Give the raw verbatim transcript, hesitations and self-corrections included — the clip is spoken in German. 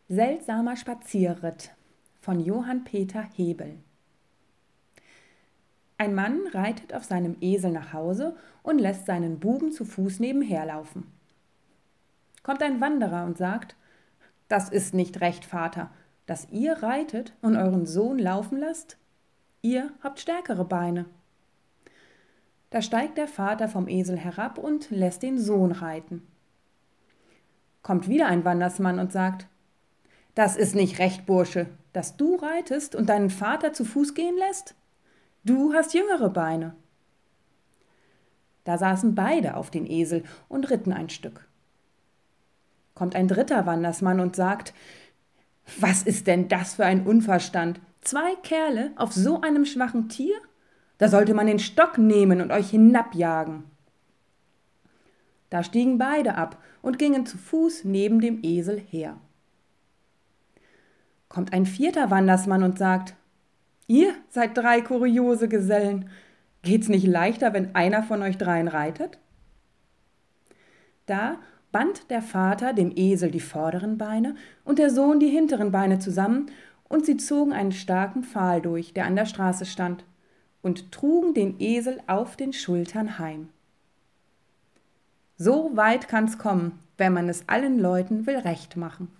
Seltsamer Spazierritt von Johann Peter Hebel. Ein Mann reitet auf seinem Esel nach Hause und lässt seinen Buben zu Fuß nebenher laufen. Kommt ein Wanderer und sagt: »Das ist nicht recht, Vater, dass ihr reitet und euren Sohn laufen lasst. Ihr habt stärkere Beine.« Da steigt der Vater vom Esel herab und lässt den Sohn reiten. Kommt wieder ein Wandersmann und sagt: »Das ist nicht recht, Bursche, dass du reitest und deinen Vater zu Fuß gehen lässt. Du hast jüngere Beine.« Da saßen beide auf den Esel und ritten ein Stück. Kommt ein dritter Wandersmann und sagt: »Was ist denn das für ein Unverstand? Zwei Kerle auf so einem schwachen Tier? Da sollte man den Stock nehmen und euch hinabjagen.« Da stiegen beide ab und gingen zu Fuß neben dem Esel her. Kommt ein vierter Wandersmann und sagt: »Ihr seid drei kuriose Gesellen. Geht's nicht leichter, wenn einer von euch dreien reitet?« Da band der Vater dem Esel die vorderen Beine und der Sohn die hinteren Beine zusammen, und sie zogen einen starken Pfahl durch, der an der Straße stand, und trugen den Esel auf den Schultern heim. So weit kann's kommen, wenn man es allen Leuten will recht machen.